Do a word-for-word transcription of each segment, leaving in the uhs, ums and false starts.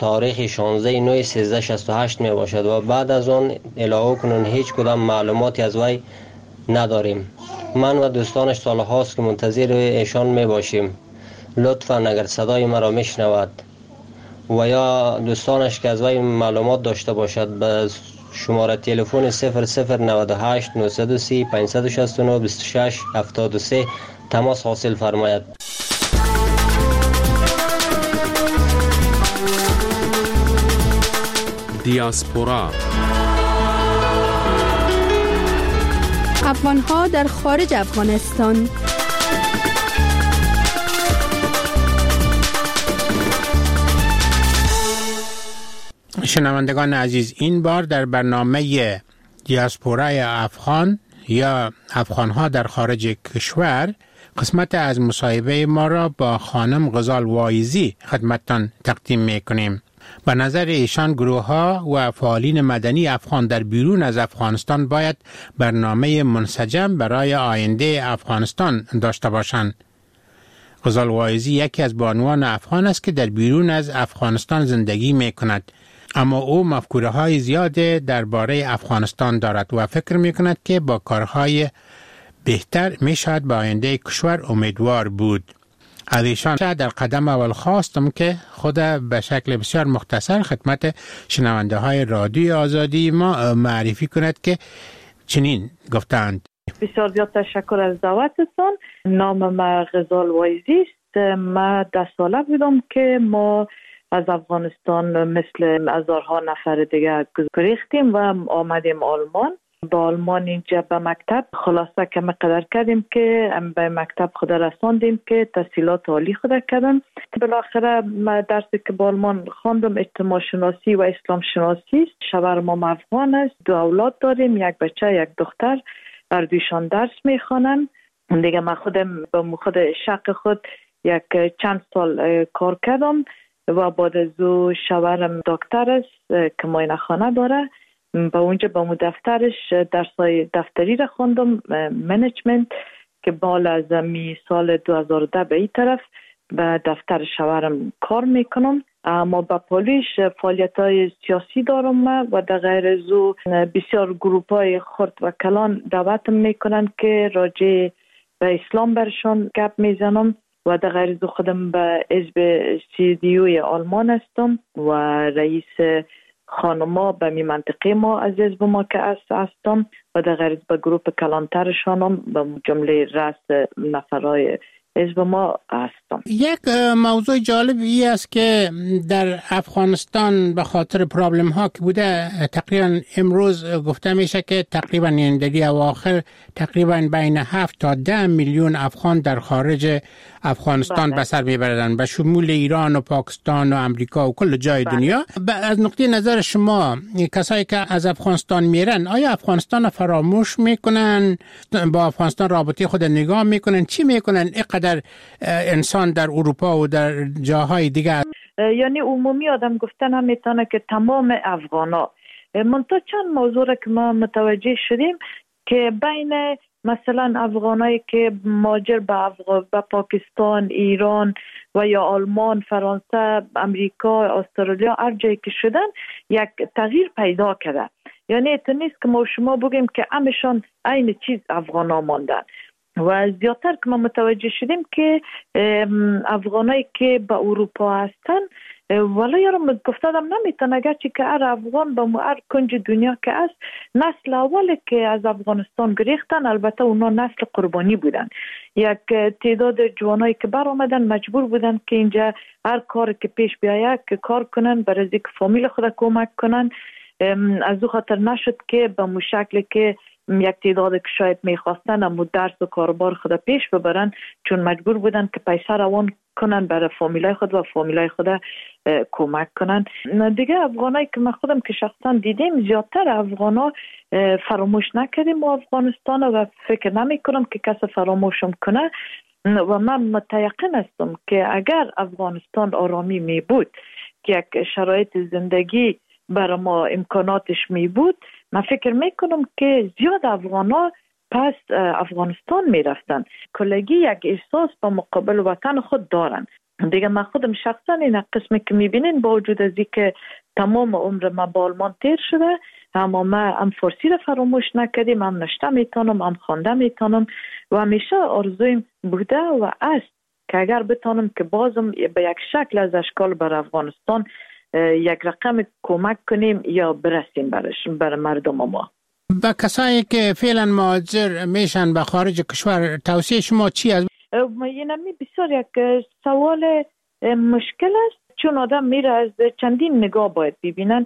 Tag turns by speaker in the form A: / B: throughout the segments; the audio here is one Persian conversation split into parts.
A: تاریخ شانزده نه سیزده شصت و هشت می باشد و بعد از آن الهو کنون هیچ کدام معلوماتی از وی نداریم. من و دوستانش سال هاست که منتظر ایشان می باشیم. لطفاً اگر صدای مرا میشنود و یا دوستانش که از وی معلومات داشته باشد به شماره تلفن صفر صفر نه هشت نه صفر سه پنج شش نه دو شش هفت سه تماس حاصل فرماید.
B: دیاسپورا
C: افغان‌ها در خارج افغانستان.
D: شنوندگان عزیز، این بار در برنامه دیاسپورای افغان یا افغان‌ها در خارج کشور قسمت از مصاحبه ما را با خانم غزال وایزی خدمتتان تقدیم می‌کنیم. به نظر ایشان گروه‌ها و فعالین مدنی افغان در بیرون از افغانستان باید برنامه منسجم برای آینده افغانستان داشته باشند. غزال وایزی یکی از بانوان افغان است که در بیرون از افغانستان زندگی می‌کند، اما او مفکوره‌های زیاده درباره افغانستان دارد و فکر می‌کند که با کارهای بهتر می‌شود به آینده کشور امیدوار بود. از ایشان در قدم اول خواستم که خود به شکل بسیار مختصر خدمت شنونده های رادیوی آزادی ما معرفی کند که چنین گفتند.
E: بسیار زیاد تشکر از دعوتتان. نام ما غزال وایزی است. ما ده ساله بودم که ما از افغانستان مثل هزارها نفر دیگه گریختیم و آمدیم آلمان. با آلمان اینجا به مکتب خلاصه که مقدر کردیم که به مکتب خود رساندیم که تحصیلات عالی خود کردم. بالاخره درسی که با آلمان خواندم اجتماع شناسی و اسلام شناسی است. شوهرم افغان است. دو اولاد داریم، یک بچه یک دختر. هر دویشان درس میخوانن. دیگه من خودم با خود شق خود یک چند سال کار کردم و بعد از او شوهرم دکتر است که معاینه خانه داره. با اونجا با مو دفترش درسای دفتری را خوندم، منیجمنت، که بالا از می سال دو هزار و ده به این طرف به دفتر شوهرم کار میکنم. اما با پولیش فعالیت های سیاسی دارم و در غیر از او بسیار گروپ های خرد و کلان دعوتم میکنن که راجع به اسلام برشان گپ میزنم و در غیر از او خودم به حزب سی دی یوی آلمان هستم و رئیس خانما به می منطقه ما از حزب ما که هستم و در غیر به گروپ کلانترشانم به جمله رأس نفرای حزب ما هستم.
D: یک موضوع جالبی است که در افغانستان به خاطر پرابلم ها که بوده تقریبا امروز گفته میشه که تقریبا این در اواخر تقریبا بین هفت تا ده میلیون افغان در خارج افغانستان به سر میبردن، به شمول ایران و پاکستان و امریکا و کل جای بله. دنیا. از نقطه نظر شما کسایی که از افغانستان میرن آیا افغانستان فراموش میکنن؟ با افغانستان رابطه خود نگاه میکنن؟ چی میکنن اینقدر انسان در اروپا و در جاهای دیگر؟
E: یعنی عمومی آدم گفتن هم میتونه که تمام افغانا. منتها چند موضوع را که ما متوجه شدیم که بین مثلا افغانایی که مهاجر به افغان به پاکستان، ایران و یا آلمان، فرانسه، امریکا، استرالیا هر جایی که شدن یک تغییر پیدا کرده. یعنی اتو نیست که ما شما بگیم که همشان عین چیز افغانا ماندن و زیادتر که ما متوجه شدیم که افغانایی که به اروپا هستن ولی یارم گفتادم نمیتونه اگرچه که هر افغان به هر کنج دنیا که است نسل اولی که از افغانستان گریختن، البته اونا نسل قربانی بودن. یک تعداد جوانایی که بر آمدن مجبور بودن که اینجا هر کار که پیش بیاید که کار کنن برای اینکه فامیل خود کمک کنن. از او خاطر نشد که به مو شکل که یک تعداد که شاید میخواستن اما درس و کاربار خود پیش ببرن چون مجبور بودن که پیسه روان کنن برای فامیلای خود و فامیلای خود کمک کنن. دیگه افغانایی که من خودم که شخصا دیدیم زیادتر افغانا فراموش نکردیم و افغانستان و فکر نمی کنم که کس فراموشم کنه و من متیقن هستم که اگر افغانستان آرامی می بود که یک شرایط زندگی برای ما امکاناتش می بود، من فکر میکنم که زیاد افغانا پس افغانستان میرفتن. کلگی یک احساس با مقابل وطن خود دارن دیگه من خودم شخصا این قسمی که میبینین با وجود از که تمام عمر ما با آلمان تیر شده، اما ما هم فارسی رو فراموش نکردیم، هم نشته میتونم، هم خوانده میتونم و همیشه آرزویم بوده و است که اگر بتونم که بازم به یک شکل از اشکال بر افغانستان یک رقم کمک کنیم یا برسیم برش بر مردم ما.
D: با کسایی که فعلا مهاجر میشن به خارج کشور توصیه شما چی است؟
E: اینمی بسیار یک سوال مشکل است، چون آدم میره از چندین نگاه باید ببینن.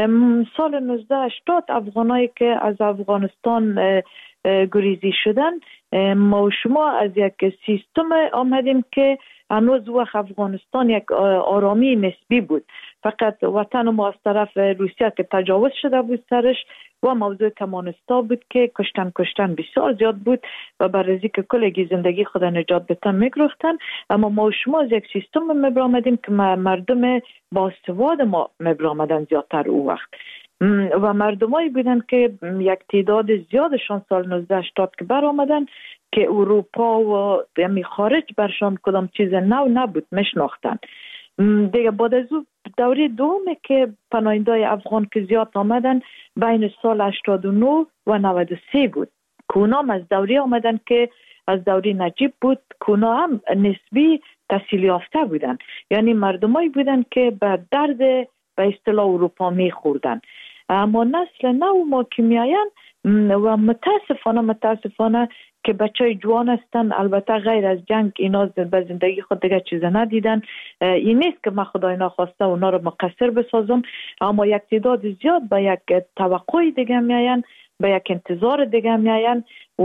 E: سال نوزده هشتاد افغانایی که از افغانستان گریزی شدن، ما و شما از یک سیستم آمدیم که هنوز وقت افغانستان یک آرامی نسبی بود، فقط وطن ما از طرف روسیه که تجاوز شده بود سرش و موضوع کمانستا بود که کشتن کشتن بسیار زیاد بود و برای که کلگی زندگی خود نجات بتن میگرفتن. اما ما و شما از یک سیستم مبرامدیم که مردم با سواد ما مبرامدن زیادتر او وقت و مردمایی بودن که یک تعداد زیادشان سال نوزده هشتاد که بر آمدن که اروپا و یعنی خارج برشان کدام چیز نو نبود میشناختن. دیگه بعد از دوره دومه که پناهنده‌های افغان که زیاد آمدن بین سال هشتاد و نه و نود و سه بود، کونام از دوره آمدن که از دوره نجیب بود، کونا هم نسبی تحصیل یافته بودن، یعنی مردمایی بودن که به درد به اصطلاح اروپا میخوردن. اما نسل نو ما که میاین و متاسفانه متاسفانه که بچه جوان هستن، البته غیر از جنگ اینا به زندگی خود دیگه چیز ندیدن. این نیست که من خدای نخواسته اونا رو مقصر بسازم، اما یک تعداد زیاد به یک توقع دیگه میاین، به یک انتظار دیگه میاین و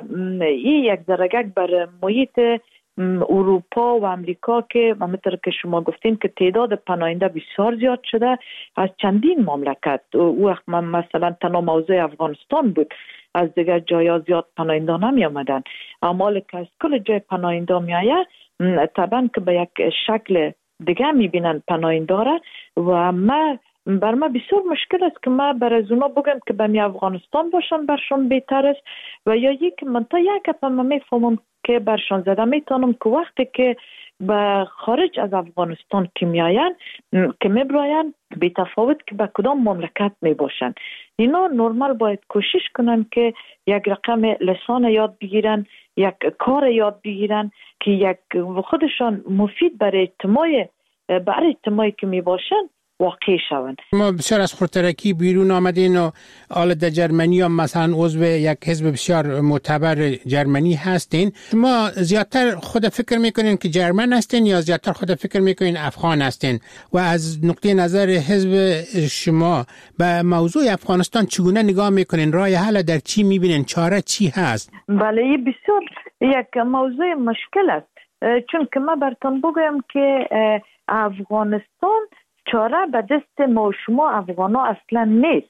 E: این یک درجه بر محیط اروپا و امریکا که همونطور که شما گفتین که تعداد پناهنده بسیار زیاد شده از چندین مملکت. او وقت من مثلا تنها موضوع افغانستان بود، از دیگر جایا زیاد پناهنده نمی آمدن، اما که از کل جای پناهنده می آید طبعا که به یک شکل دیگه می بینن پناهنده را و ما بر ما بسیار مشکل است که ما بر از اونا بگم که به می افغانستان باشن برشان بهتر است و یا یک من تا یک اپا ما می فهمم که برشان زده میتونم که وقتی که به خارج از افغانستان که میاین که میبراین بی تفاوت که به کدام مملکت میباشن، اینا نرمال باید کوشش کنن که یک رقم لسان یاد بگیرن، یک کار یاد بگیرن که یک خودشان مفید برای اجتماع برای اجتماعی که میباشن واقع شوند.
D: ما بسیار از خودترکی بیرون آمدین و حالا در جرمنی هم مثلا عضو یک حزب بسیار معتبر جرمنی هستین. ما زیادتر خود فکر میکنین که جرمن هستین یا زیادتر خود فکر میکنین افغان هستین و از نقطه نظر حزب شما به موضوع افغانستان چگونه نگاه میکنین؟ راه حل در چی میبینین؟ چاره چی هست؟
E: بله بسیار یک موضوع مشکل است، چون که ما براتون بگویم که افغانستان چاره به دست ما شما افغانا اصلا نیست.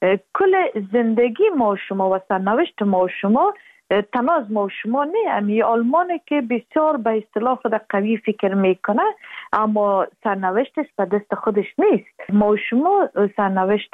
E: کل زندگی ما شما و سرنوشت ما شما تنها از ما شما نه، امی آلمانه که بسیار به اصطلاح خود قوی فکر میکنه اما سرنوشتش به دست خودش نیست. ما شما سرنوشت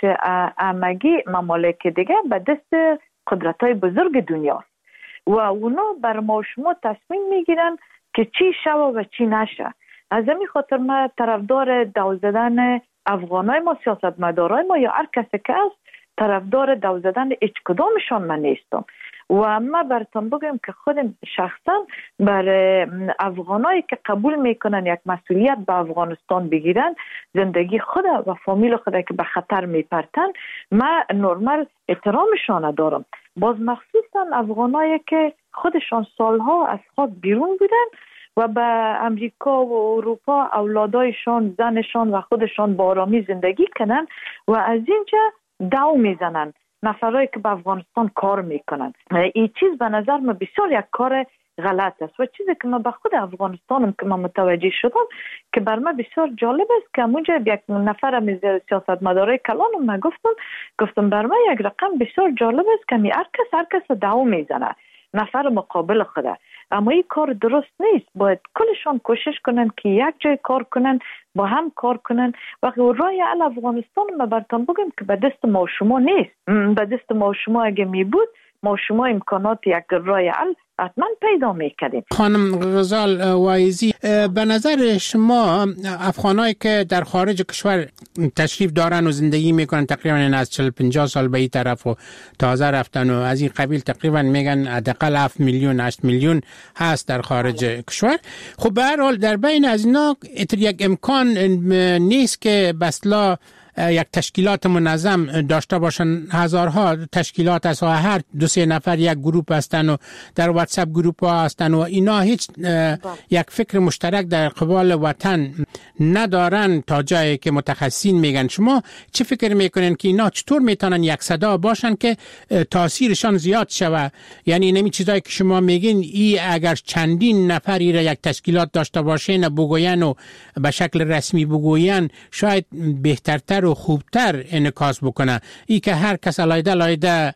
E: همگی ممالک دیگه به دست قدرت‌های بزرگ دنیاست و اونا بر ما شما تصمیم میگیرن که چی شوه و چی نشه. از همین خاطر ما طرفدار دو زدن افغانای ما، سیاستمدارای ما یا هر کسی که است طرفدار دو زدن هیچ کدامشان من نیستم و ما براتون بگم که خودم شخصا بر افغانایی که قبول میکنن یک مسئولیت به افغانستان بگیرن، زندگی خود و فامیل خود که به خطر میپرتن، ما نرمال احترامشان دارم. باز مخصوصا افغانایی که خودشان سالها از خاک بیرون بودن و به امریکا و اروپا اولادایشان، زنشان و خودشان با آرامی زندگی کنن و از اینجا دو میزنن نفرایی که به افغانستان کار میکنن. این چیز به نظر من بسیار یک کار غلط است و چیزی که من به خود افغانستانم که من متوجه شدم که بر من بسیار جالب است که اونجا یک نفر از سیاستمدارای کلانم من گفتم گفتم بر من یک رقم بسیار جالب است که هر کس هر کس دو میزنه نفر مقابل خوده، اما این کار درست نیست. باید کلشان کوشش کنن که یک جای کار کنن، با هم کار کنن و راه حل افغانستان ما براتون بگم که به دست ما شما نیست. به دست ما شما اگه می بود ما شما امکانات یک راه حل حتما پیدا میکردیم.
D: خانم غزال وایزی، به نظر شما افغانایی که در خارج کشور تشریف دارن و زندگی میکنن تقریبا از چهل پنجاه سال به این طرف و تازه رفتن و از این قبیل تقریبا میگن حداقل هفت میلیون هشت میلیون هست در خارج کشور، خب به هر حال در بین از اینا یک امکان نیست که بسلا یک تشکیلات منظم داشته باشن. هزارها تشکیلات است و هر دو سه نفر یک گروپ هستن و در واتساپ گروپ ها هستن و اینا هیچ یک فکر مشترک در قبال وطن ندارن تا جایی که متخصصین میگن. شما چه فکر میکنین که اینا چطور میتونن یک صدا باشن که تاثیرشان زیاد شوه؟ یعنی نمی چیزایی که شما میگین ای اگر چندین نفری را یک تشکیلات داشته باشین بگوین و به شکل رسمی بگوین شاید بهترتر و خوبتر انعکاس بکنه. ای که هر کس علایده علایده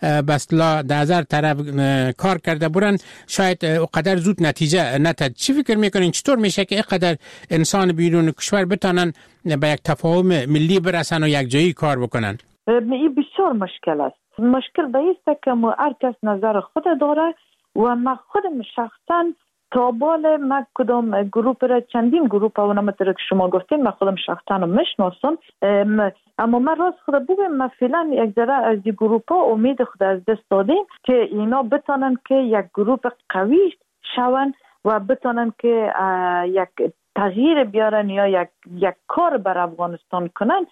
D: بسلا در هزار طرف کار کرده برن شاید اقدر زود نتیجه نتد. چی فکر میکنین چطور میشه که اقدر انسان بیرون کشور بتانن به یک تفاهم ملی برسن و یک جایی کار بکنن؟
E: این بسیار مشکل است. مشکل به ایست که هر کس نظر خود داره و من خودم شخصا تا بال من کدام گروپ را چندین گروپ ها و نمتر که شما گفتین من خودم شخصا مشناسم، اما من راست خود بگم من فعلا یک ذره از این گروپ ها امید خود از دست دادیم که اینا بتانن که یک گروپ قوی شون و بتانن که یک تغییر بیارن یا یک یک کار بر افغانستان کنن.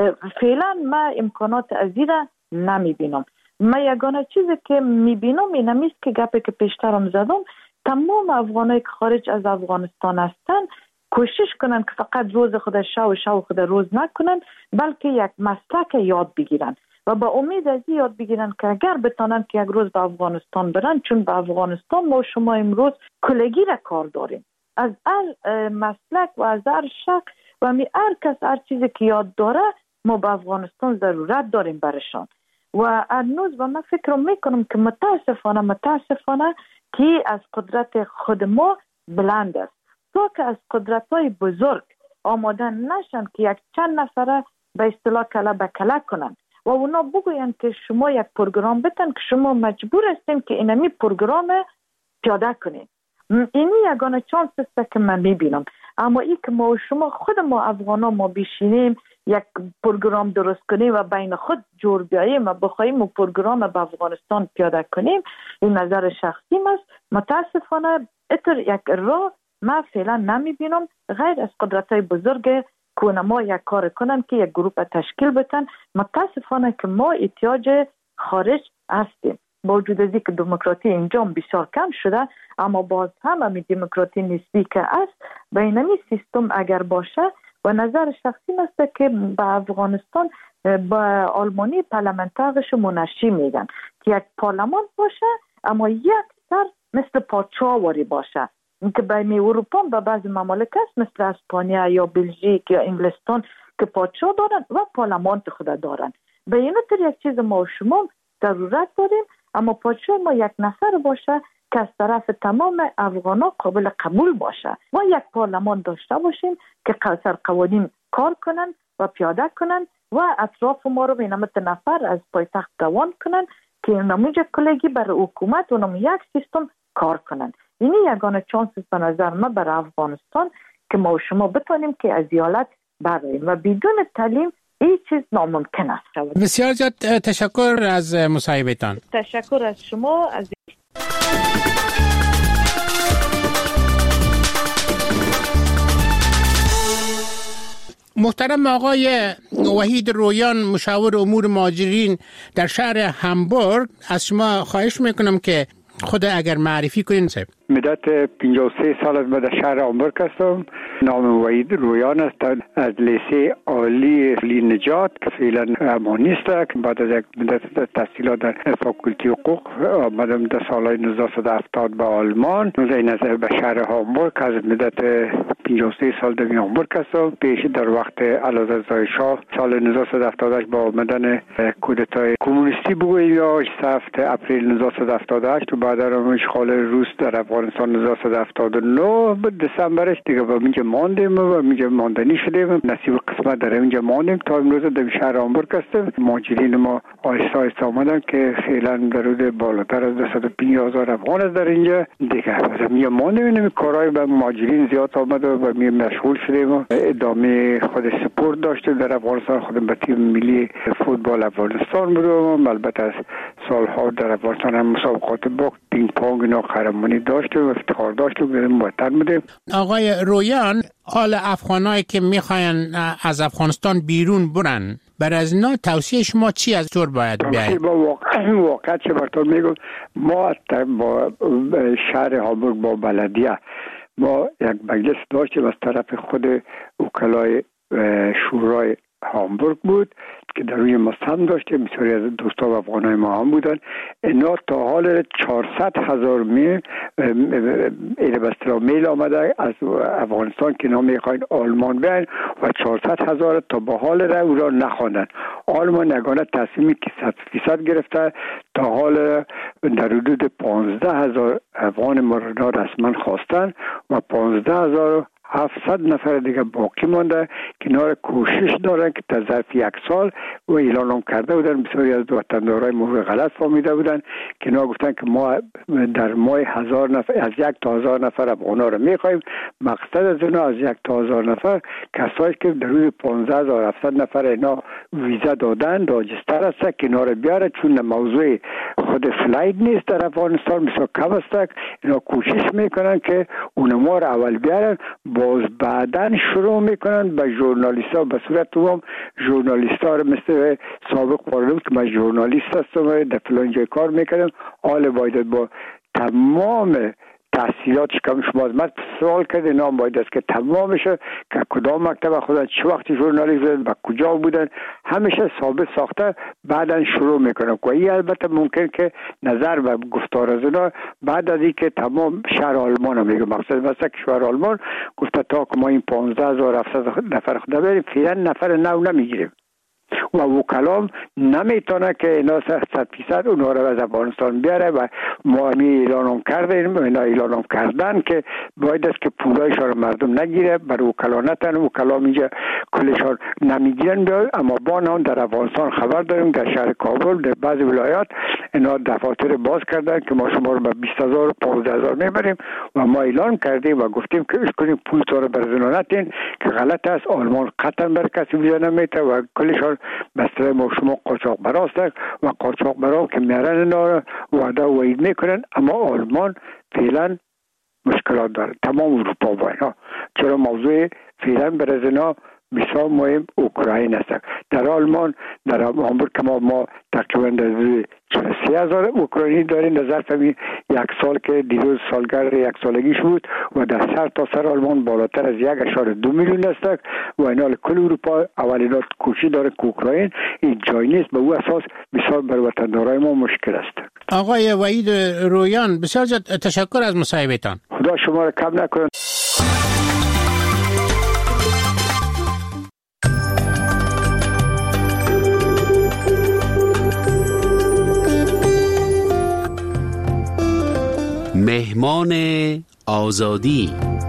E: فعلا من امکانات از این را نمی بینم. من یگانه چیزی که می بینم این همیست که گپی که پیشترم زدم، تمام افغانایی که خارج از افغانستان هستن کوشش کنن که فقط روز خود شو شو خود روز نکنن، بلکه یک مسلک یاد بگیرن و با امید از این یاد بگیرن که اگر بتانن که یک روز به افغانستان برن، چون به افغانستان ما شما امروز کلگی را کار داریم، از هر مسلک و از هر شک و می هر کس هر چیزی که یاد داره ما به افغانستان ضرورت داریم برشان. و هنوز و من فکر میکنم که متاسفانه متاسفانه که از قدرت خود ما بلند است، تا که از قدرت های بزرگ آماده نشن که یک چند نفره به اصطلاح کله به کله کنن و اونا بگوین که شما یک پروگرام بتن که شما مجبور هستیم که اینمی پروگرام پیاده کنید. اینی یگانه چانس است که من میبینم. اما ای که ما و شما خود ما افغانا ما بشینیم یک پروگرام درست کنیم و بین خود جور بیاییم و بخوایم و پروگرام به افغانستان پیاده کنیم، این نظر شخصی است. متاسفانه اتر یک راه ما فعلا نمی بینم غیر از قدرت های بزرگ که ما یک کار کنن که یک گروه تشکیل بتن. متاسفانه که ما احتیاج خارج هستیم، با وجود از اینکه دموکراسی اینجا بسیار کم شده، اما باز هم همین دموکراسی نسبی که است به اینمی سیستم اگر باشه و نظر شخصی است که به افغانستان با آلمانی پارلمانترش منشی میگن که یک پارلمان باشه اما یک سر مثل پادشاهواری باشه، اینکه بین اروپا به بعض ممالک است مثل اسپانیا یا بلژیک یا انگلستان که پادشاه دارن و پارلمان خود دارن. به این طور یک چیز ما و شما ضرورت داریم، اما پادشاه ما یک نفر باشه که از طرف تمام افغانا قابل قبول باشه و یک پارلمان داشته باشیم که سر قوانین کار کنن و پیاده کنن و اطراف ما رو به نمت نفر از پایتخت دوان کنن که نموجه کلگی برای حکومت و نمو یک سیستم کار کنن. اینی یگانه چانس به نظر ما برای افغانستان که ما و شما بتانیم که از ایالت براییم و بدون تعلیم این چیز ناممکن است.
D: بسیار زیاد تشکر از مصاحبهتان.
E: تشکر از شما. از
D: محترم آقای وحید رویان، مشاور امور مهاجرین در شهر همبورگ، از شما خواهش میکنم که خود اگر معرفی کنین.
B: مدت پنجاه و سه سال از در شهر همبورگ هستم. نام وحید رویان است. از لیسه عالی علی نجات که فعلا اما نیست، که بعد از یک مدت تحصیلات در فاکولتی حقوق آمدم در سالهای نوزده هفتاد به آلمان. این از به شهر همبورگ از مدت پنجاه و سه سال در همبورگ هستم. پیش در وقت علازر شاه سال نوزده هفتاد و هشت با آمدن کودتای کمونیستی بگوییم یا هفت اپریل نوزده هفتاد و هشت و بعد از اشغال روس در افغانستان افغانستان هزار و سیصد و هفتاد و نه دسامبرش دیگه با اینجا ماندیم و اینجا ماندنی شدیم، نصیب قسمت در اینجا ماندیم تا امروز در شهر هامبورگ هستیم. مهاجرین ما آهسته آهسته آمدن که فعلا در حدود بالاتر از دویست و پنجاه هزار افغان است در اینجا دیگه. از اینجا ماندیم، این کارهای به مهاجرین زیاد آمد و به می مشغول شدیم و ادامه خود سپورت داشتیم در افغانستان. خودم به تیم ملی فوتبال افغانستان بودم، البته از سالها در افغانستان هم مسابقات باخت پینگ پونگ اینا قهرمانی داشتیم و افتخار داشتیم، بریم وطن بودیم.
D: آقای رویان، حال افغانایی که میخواین از افغانستان بیرون برن، بر از اینا توصیه شما چی از طور باید بیاید؟
B: با واقع واقع چه براتون میگم، ما با شهر هامبورگ با بلدیه ما یک مجلس داشتیم از طرف خود وکلای شورای هامبورگ بود که در روی مستم داشتیم، بسیاری از دوستا و افغانای ما هم بودن. اینا تا حال چهارصد هزار میل ایره بسترا میل آمده از افغانستان که نام میخواین آلمان بیاین و چهارصد هزار تا به حال را او را نخواندن. آلمان یگانه تصمیمی که صد فیصد گرفته تا حال در حدود پانزده هزار افغان ما را رسما خواستن و پانزده هزار هفتصد نفر دیگه باقی مانده که اینا کوشش دارن که تا ظرف یک سال و اعلان هم کرده بودن. بسیاری از وطندارای ما غلط فهمیده بودن که اینا گفتن که ما در ماه هزار نفر از یک تا هزار نفر افغانا رو میخوایم. مقصد از اینا از یک تا هزار نفر کسایی که در روی پانزده هزار و هفتصد نفر اینا ویزا دادن راجستر است که اینا رو بیاره، چون موضوع خود فلایت نیست در افغانستان بسیار کم است. اینا کوشش میکنن که اونما رو اول بیارن، باز بعدن شروع میکنن به ژورنالیست ها به صورت عموم ژورنالیست ها رو مثل سابق قراره بود که من ژورنالیست هستم در فلان جای کار میکنم، حال باید با تمام تحصیلاتش که شما از من سوال کرده نام باید است که تمامشه که کدام مکتب خودن چه وقتی ژورنالیست بودن و کجا بودن همیشه ثابت ساخته بعدن شروع میکنن. و این البته ممکن که نظر و گفتار از اونا بعد از اینکه تمام شهر آلمان هم میگه، مقصد مثلا که شهر آلمان گفته تا که ما این پانزده هزار و هفتصد نفر خدا بریم فعلا نفر نو نمیگیریم و وکلام نمیتونه که اینا صد فیصد اونها رو از افغانستان بیاره و ما همی اعلان هم کردیم، اینا اعلان هم کردن که باید است که پولایشان رو مردم نگیره، بر وکلا نتن، وکلام اینجا کلشان نمیگیرن. اما با نام در افغانستان خبر داریم در شهر کابل در بعضی ولایات اینا دفاتر باز کردن که ما شما رو به بیست هزار و پانزده هزار میبریم و ما اعلان کردیم و گفتیم که اش کنیم پول تو رو برزنا نتین که غلط است. آلمان قطعا بر کسی ویزا نمیده و کلشان مثلا ما شما قاچاق براست و قاچاق برا که میرن اینا وعده و وعید میکنن. اما آلمان فعلا مشکلات داره، تمام اروپا با اینا، چرا موضوع فعلا برای اینا بسیار مهم اوکراین است. در آلمان در هامبورگ ما ما تقریبا سه هزار اوکراینی داریم در ظرف یک سال که دیروز سالگرد یک سالگیش بود و در سر تا سر آلمان بالاتر از یک اشاره دو میلیون است و اینا کل اروپا اولینا کوشش داره که اوکراین این جای نیست. به او اساس بسیار بر وطندارای ما مشکل است.
D: آقای وحید رویان بسیار تشکر از مصاحبهتان.
B: خدا شما را کم نکنه.
F: مهمان آزادی.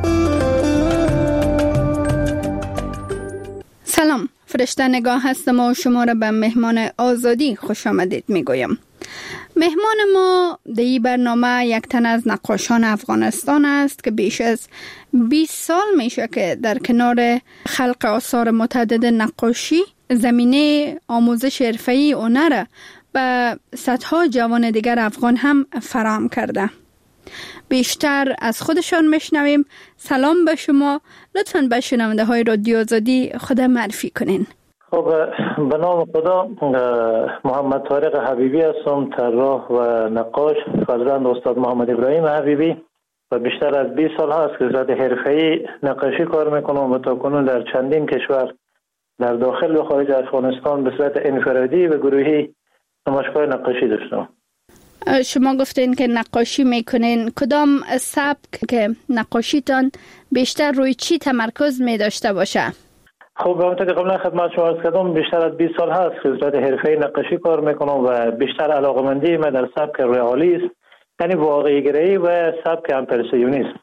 C: سلام، فرشته نگاه هستم و شما را به مهمان آزادی خوش آمدید میگویم. مهمان ما در این برنامه یک تن از نقاشان افغانستان است که بیش از بیست سال میشه که در کنار خلق آثار متعدد نقاشی زمینه آموزش حرفه‌ای هنر به صدها جوان دیگر افغان هم فراهم کرده. بیشتر از خودشان میشنویم. سلام به شما، لطفاً به شنونده های رادیو آزادی خود معرفی کنین.
G: خب به نام خدا، محمد طارق حبیبی هستم، طراح و نقاش، فرزند استاد محمد ابراهیم حبیبی و بیشتر از بیست سال هست که صورت حرفه‌ای نقاشی کار میکنم و تاکنون در چندین کشور در داخل و خارج افغانستان به صورت انفرادی و گروهی نمایشگاه نقاشی داشتم.
C: شما گفتین که نقاشی میکنین، کدام سبک که نقاشیتان بیشتر روی چی تمرکز می داشته باشه؟
G: خب همونطور که قبلا خدمت شما عرض کردم بیشتر از بیست سال هست که صورت حرفه‌ای نقاشی کار میکنم و بیشتر علاقمندی من در سبک رئالیسم یعنی واقعی گرایی و سبک امپرسیونیسم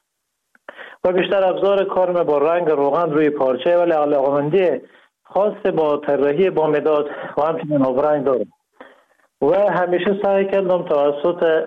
G: و بیشتر ابزار کارم با رنگ روغن روی پارچه ولی علاقمندی خاص با طراحی با مداد و همچنین آبرنگ دارم و همیشه سعی کردم توسط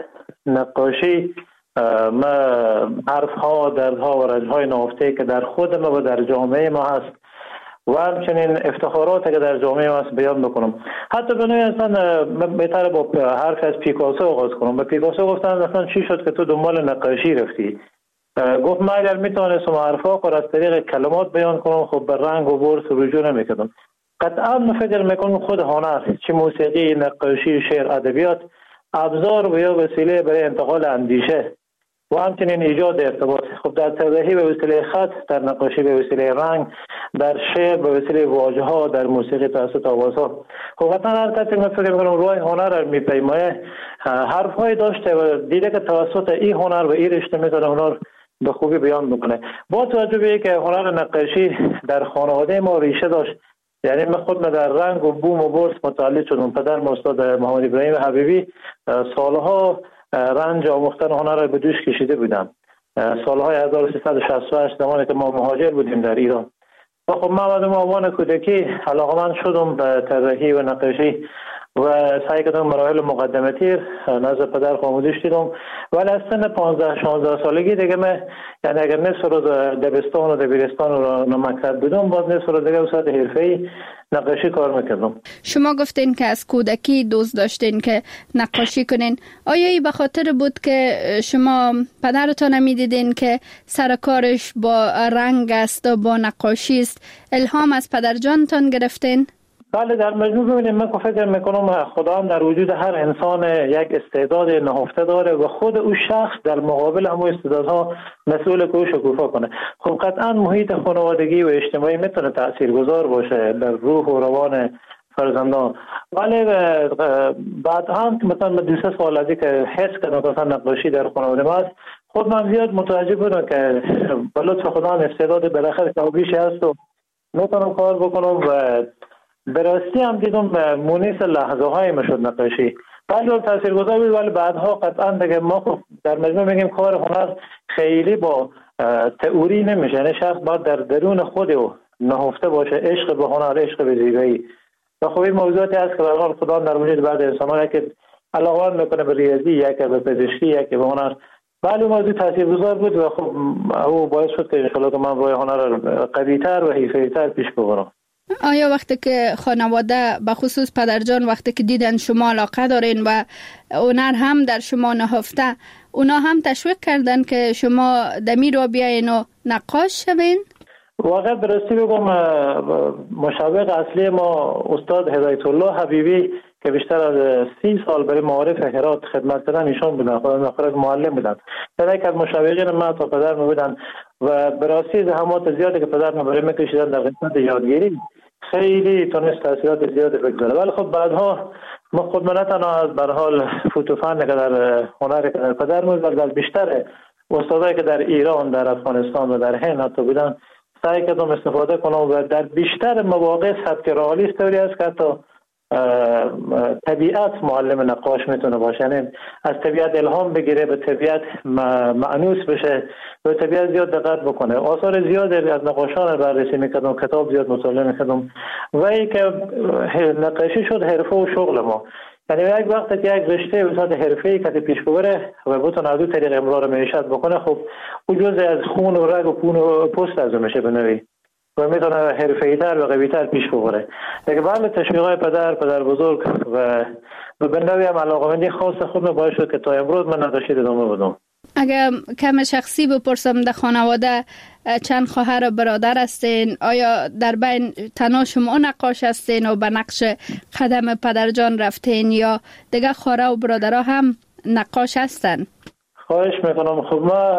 G: نقاشی ما حرف ها، دردها و رنجهای نهفته که در خود ما و در جامعه ما هست و همچنین افتخارات که در جامعه ما هست بیان بکنم. حتی به نوعی اصلا بهتره با حرف از پیکاسو آغاز کنم. به پیکاسو گفتن اصلا چی شد که تو دنبال نقاشی رفتی؟ گفت من اگر میتونستم حرفا رو از طریق کلمات بیان کنم خب به رنگ و برس رجوع نمیکردم. قطعا فکر میکنم خود هنر چه موسیقی، نقاشی، شعر، ادبیات ابزار و یا وسیله برای انتقال اندیشه و همچنین ایجاد ارتباط. خب در طراحی به وسیله خط، در نقاشی به وسیله رنگ، در شعر به وسیله واژه ها، در موسیقی توسط آواز ها. خب قطعا هر کسی من فکر میکنم روی هنر رو میپیمایه حرف های داشته و دیده که توسط این هنر و این رشته میتونه هنر به خوبی بیان بکنه. با توجه به اینکه هنر نقاشی در خانواده ما ریشه داشت، یعنی من خود در رنگ و بوم و برس متعلق شدم. پدر استاد محمد ابراهیم حبیبی سالها رنج آموختن هنر را به دوش کشیده بودم. سالهای هزار و سیصد و شصت و هشت زمانی که ما مهاجر بودیم در ایران. و خب من آمدم عنوان کودکی علاقمند شدم به طراحی و نقاشی و سعی کردم مراحل مقدماتی نزد پدر آموزش دیدم. ولی از سن پانزده شانزده سالگی دیگه من یعنی اگر نصف روز دبستان و دبیرستان و مکتب بودم باز نصف روز دیگه وسط حرفه‌ای نقاشی کار میکردم.
C: شما گفتین که از کودکی دوست داشتین که نقاشی کنین. آیا این به خاطر بود که شما پدرتان میدیدین که سر کارش با رنگ است و با نقاشی است، الهام از پدر جانتان گرفتین؟
G: بله، در مجموع ببینید من فکر میکنم خدا هم در وجود هر انسان یک استعداد نهفته داره و خود او شخص در مقابل همون استعدادها مسئول که او شکوفا کنه. خب قطعا محیط خانوادگی و اجتماعی میتونه تاثیرگذار باشه در روح و روان فرزندان. ولی بعد هم مثلا من دو سه سال ازی که حس کردم مثلا نقاشی در خانواده ما هست، خود من زیاد متوجه بودم که به لطف خدا استعداد بالاخره کاویش هست و میتونم کار بکنم و براستی هم دیدم مونس لحظه های ما شد نقاشی. بله تاثیرگذار بود ولی بعدها قطعا دیگه ما در مجموع میگیم کار هنر خیلی با تئوری نمیشه. یعنی شخص باید در درون خود او نهفته باشه، عشق به هنر، عشق به زیبایی. و خب این موضوعاتی هست که به حال خدا در وجود بعض انسان‌ها که علاقه میکنه به ریاضی، یکی به پزشکی، یکی به هنر. بله موضوع تاثیرگذار بود و خب او باعث شد که ان شاءالله که من روی هنر قوی‌تر و حرفه‌ای‌تر پیش ببرم.
C: آیا وقتی که خانواده به خصوص پدرجان وقتی که دیدن شما علاقه دارین و هنر هم در شما نهفته، اونا هم تشویق کردن که شما دمی رو بیاین و نقاش شوین؟
G: واقعا براستی بگم مشوق اصلی ما استاد هدایت الله حبیبی که بیشتر از سی سال برای معارف هرات خدمت کردن ایشان بودن، خودم معلم بودن. در یک از مشاورین ما تا پدر می بودن و براستی زحمات زیادی که پدر ما برای میکشیدن در قسمت یادگیری خیلی تونست تاثیرات زیادی بگذاره. ولی خب بعدها ما خود من تنها از به حال فوتوفن که در هنر که در پدر ما در بیشتر استادایی که در ایران، در افغانستان و در هند حتی بودن سعی کردم استفاده کنم و در بیشتر مواقع سبک رئالیست طوری است که حتی طبیعت معلم نقاش میتونه باشه. یعنی از طبیعت الهام بگیره، به طبیعت معنوس بشه، به طبیعت زیاد دقت بکنه. آثار زیاد از نقاشان بررسی میکردم، کتاب زیاد مطالعه میکردم و ای که نقاشی شد حرفه و شغل ما. یعنی یک وقت که یک رشته به صورت حرفه‌ای که پیش ببره و بتونه از دو طریق امرار معیشت بکنه، خب اون جزء از خون و رگ و پون و پوست از میشه به نوعی و میتونه حرفه‌ای‌تر و قوی‌تر پیش ببره. دیگه بله تشویق‌های پدر، پدر بزرگ و به نوعی هم علاقه‌مندی خاص خود باعث شد که تا امروز من نقاشی ادامه بدم.
C: اگر کم شخصی بپرسم در خانواده چند خواهر و برادر هستین؟ آیا در بین تنها شما نقاش هستین و به نقش قدم پدرجان رفتین یا دیگه خواهر و برادرها هم نقاش هستن؟
G: خواهش میکنم. خب ما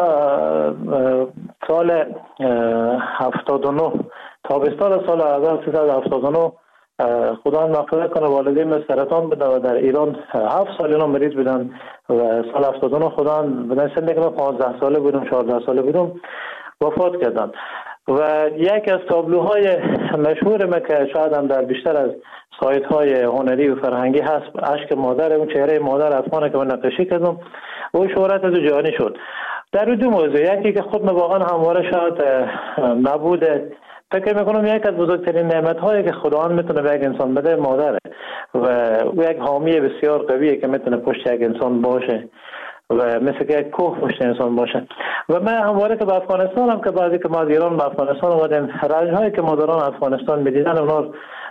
G: سال هفتاد و نه تابستان سال هزار و سیصد و هفتاد و نه خدا مغفرت کنه والدین سرطان بودن و در ایران هفت سال اینا مریض بودن و سال هفتاد و نه خدا بدن سن که من پانزده ساله بودم، چهارده ساله بودم، وفات کردن. و یک از تابلوهای مشهور ما که شاید هم در بیشتر از سایت های هنری و فرهنگی هست. اشک مادر، اون چهره مادر افغانه که من نقاشی کردم، او شهرت از جهانی شد. در دو موضوع، یکی که خود واقعا همواره شاید نبوده، فکر میکنم یک از بزرگترین نعمت هایی که خداوند میتونه به یک انسان بده مادره و او یک حامی بسیار قویه که میتونه پشت یک انسان باشه و مثل که یک کوه پشت انسان باشه. و من همواره که به افغانستان هم که بعضی که ما از ایران به افغانستان اومدیم، رنج هایی که مادران افغانستان میدیدن اونا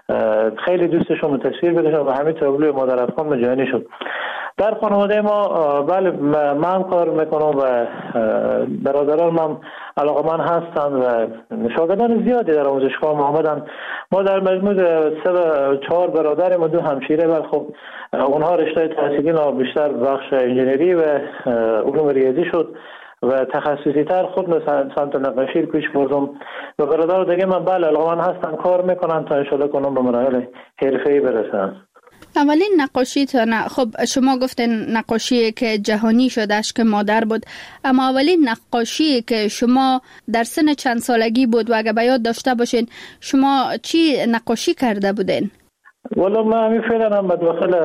G: خیلی دوستشون رو تصویر بدشون و همین تابلوی مادر افغان مجانی شد. در خانواده ما بله من کار میکنم و برادران من علاقمند هستند و شاگردان زیادی در آموزشگاه ما آمدن. ما در مجموع سه چهار برادریم و دو همشیره، ولی خب اونها رشته تحصیلی ما بیشتر بخش انجینری و علوم ریاضی شد و تخصصی تر خود مثلا سمت نقاشی پیش بردم و برادر دیگه من بله علاقمند هستن کار میکنن تا انشالله کنم به مراحل حرفه‌ای برسن.
C: اولین نقاشیتان، خب شما گفتین نقاشی که جهانی شدش که مادر بود، اما اولین نقاشی که شما در سن چند سالگی بود و اگه به یاد داشته باشین شما چی نقاشی کرده بودین؟
G: والا من همین فعلا هم به داخل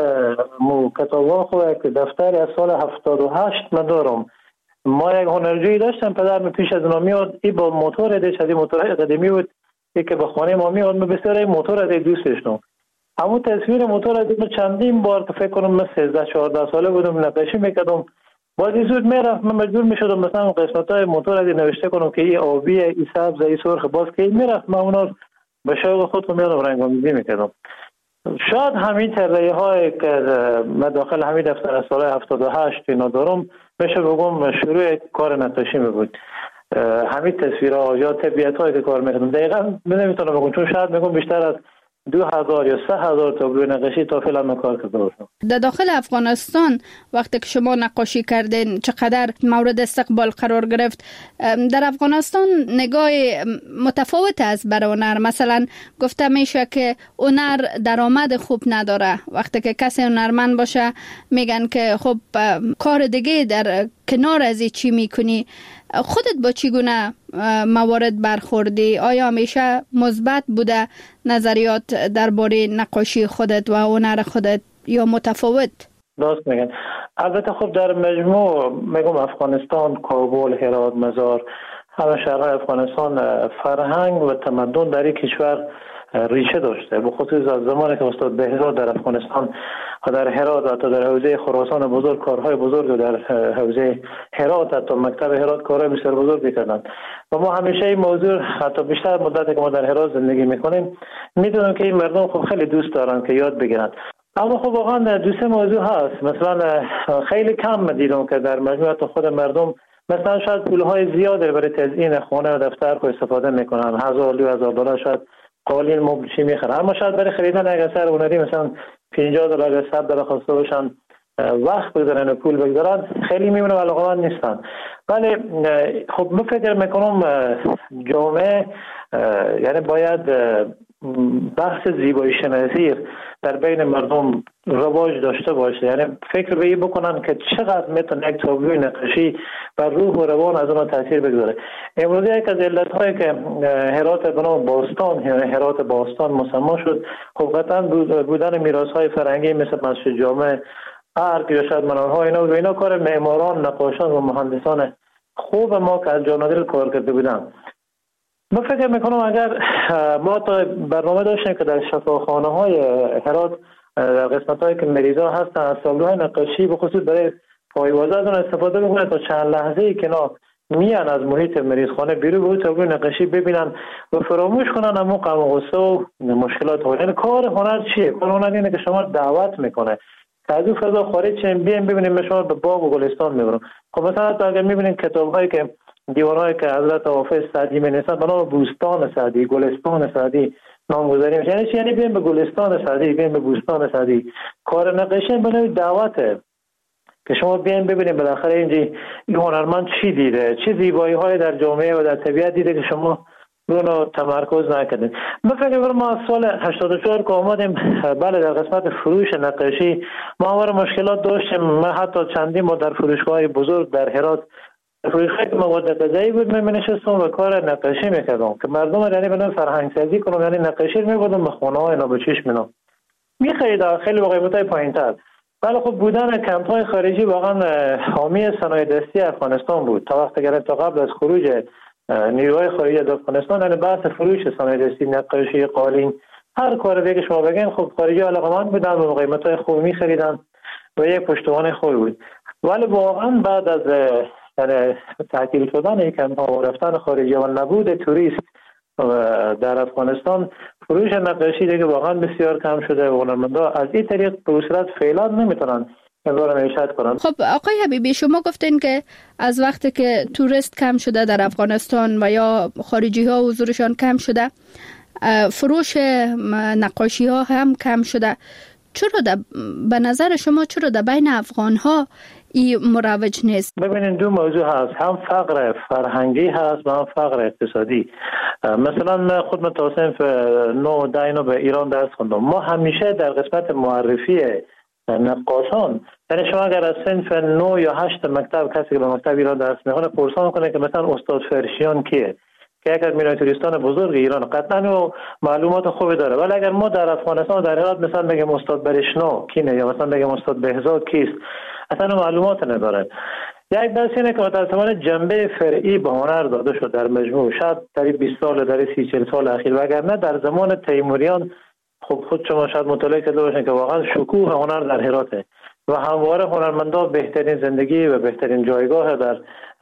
G: مو کتابا خود که دفتری از سال هفتاد و هشت من دارم. ما یک هنرجویی داشتم، پدرم پیش از اونا میاد، ای با موتور دیش از این موتورهای قدیمی بود، ای که به خانه ما میاد، من بسیار این موتور از دوست داشتم. همون تصویر موتور از این چندین بار که فکر کنم من سیزده چهارده ساله بودم نقاشی میکردم، باز این زود میرفت من مجبور میشدم مثلا قسمت های موتور از نوشته کنم که ای آبی، ای سبز، ای سرخ، باز که این میرفت من اونا به شوق خودم میادم رنگ‌آمیزی میکردم. شاید همین طرحی های که من داخل همین دفتر از سال هفتاد و هشت اینا دارم میشه بگم شروع کار نقاشی می بود. همین تصویرها یا طبیعت هایی که کار میکردم دقیقا نمیتونم بگم، چون شاید میگم بیشتر از دو هزار یا سه هزار تابلو نقاشی تا فعلا من کار کرده باشم. در
C: داخل افغانستان وقتی که شما نقاشی کردین چقدر مورد استقبال قرار گرفت؟ در افغانستان نگاه متفاوت است بر هنر. مثلا گفته میشه که هنر درآمد خوب نداره. وقتی که کسی هنرمند باشه میگن که خب کار دیگه در کنار از چی میکنی. خودت با چگونه موارد برخوردی؟ آیا همیشه مثبت بوده نظریات درباره نقاشی خودت و هنر خودت یا متفاوت؟
G: درست میگن. البته خب در مجموع میگم افغانستان، کابل، هرات، مزار، همه شهرهای افغانستان فرهنگ و تمدن در این کشور ریشه داشته. به خصوص از زمانی که استاد بهزاد در افغانستان و در هرات و حتی در حوزه خراسان بزرگ کارهای بزرگ و در حوزه هرات حتی مکتب هرات کارهای بسیار بزرگی کردند و ما همیشه این موضوع حتی بیشتر مدتی که ما در هرات زندگی میکنیم میدونم که این مردم خب خیلی دوست دارن که یاد بگیرن. اما خب واقعا دو سه موضوع هست. مثلا خیلی کم دیدم که در مجموع خود مردم مثلا شاید پولهای زیادی برای تزیین خانه و دفتر کو استفاده میکنن، هزار دو هزار دلار شاید قالین مبل چی میخرن، اما شاید برای خریدن یک اثر هنری مثلا پنجاه دلار یا صد دلار خواسته باشن وقت بگذارن و پول بگذارن، خیلی میمونه و علاقه‌مند نیستن. ولی خب من فکر میکنم جامعه یعنی باید بحث زیبایی شناسی در بین مردم رواج داشته باشه، یعنی فکر به این بکنن که چقدر میتونه یک تابلوی نقاشی بر روح و روان از اون تاثیر بگذاره. امروز یک از علت‌هایی که هرات به نام باستان یعنی هرات باستان مسمى شد، خب قطعا بودن میراث‌های فرهنگی مثل مسجد جامع، ارگ یا شاید منارها، اینا و اینا کار معماران، نقاشان و مهندسان خوب ما که از جان و دل کار کرده بودن. من فکر میکنم اگر ما تا برنامه داشتیم که در شفاخانه های هرات در قسمت هایی که مریضا هستن از تابلوهای نقاشی به خصوص برای پایوازه از اون استفاده بکنه تا چند لحظه ای که نا میان از محیط مریضخانه بیرون به تابلوی نقاشی ببینن و فراموش کنن همون غم و غصه و مشکلات ها. یعنی کار هنر چیه؟ کار هنر اینه که شما دعوت میکنه که از اون فضا خارج شیم، بیایم ببینیم من شما به باغ و گلستان میبرم. خب مثلا تا اگر میبینین کتاب هایی که دیوانهایی که حضرت حافظ سعدی می‌نویسن به نام بوستان سعدی، گلستان سعدی نامگذاری میشه. یعنی یعنی بیایم به گلستان سعدی، بیایم به بوستان سعدی. کار نقاشی به نوعی دعوته که شما بیایم ببینیم بالاخره اینجا این هنرمند چی دیده، چه زیبایی‌های در جامعه و در طبیعت دیده که شما اونو تمرکز نکردین. من فکر می‌کنم ما از سال هشتاد و چهار که آمدیم بله در قسمت فروش نقاشی ما همواره مشکلات داشتیم. من حتی چندین ما در فروشگاه‌های بزرگ در هرات فروشگاه که مواد غذایی بود من نشستم و کار نقاشی میکردم که مردم یعنی بنام فرهنگ سازی کنم، یعنی نقاشی میبردم به خونه های اینا به چشم اینا. می‌خرید خیلی با قیمت‌های پایین‌تر. ولی خب بودن کمپ‌های خارجی واقعا حامی صنایع دستی افغانستان بود تا وقتی که تا قبل از خروج نیروهای خارجی از افغانستان، یعنی بحث فروش صنایع دستی، نقاشی، قالین، هر کار دیگه شما بگین خب خارجی علاقه‌مند بودن و قیمت‌های خوب می‌خریدن و یک پشتوانه خوبی بود. ولی واقعا بعد از یعنی تعطیل شدن این کمپ‌ها و رفتن خارجی و نبود توریست در افغانستان، فروش نقاشی دیگه واقعا بسیار کم شده و هنرمندا از این طریق به صورت فعلا نمیتونن امرار معیشت کنن.
C: خب آقای حبیبی، شما گفتین که از وقتی که توریست کم شده در افغانستان و یا خارجی ها حضورشان کم شده، فروش نقاشی ها هم کم شده. چرا ده به نظر شما چرا ده بین افغان ها این مروج نیست؟
G: ببینید دو موضوع هست، هم فقر فرهنگی هست و هم فقر اقتصادی. مثلا من خود متوسم نو داینو به ایران درس خوندم. ما همیشه در قسمت معرفی نقاشان، یعنی شما اگر از صنف نو یا هشت مکتب کسی که به مکتب ایران درس میخونه پرسان کنه که مثلا استاد فرشیان کیه، که یک از مینیاتوریستان بزرگ ایران، قطعا و معلومات خوبی داره. ولی اگر ما در افغانستان در ایران مثلا بگیم استاد برشنا کینه یا مثلا بگیم استاد بهزاد کیست، اصلا معلومات نداره. یک دست اینه که متاسفانه جنبه فرعی به هنر داده شد در مجموع، شاید در بیست سال در سی چهل سال اخیر، وگرنه در زمان تیموریان خب خود شما شاید مطالعه کرده باشین که واقعا شکوه هنر در هراته و همواره هنرمندا بهترین زندگی و بهترین جایگاه در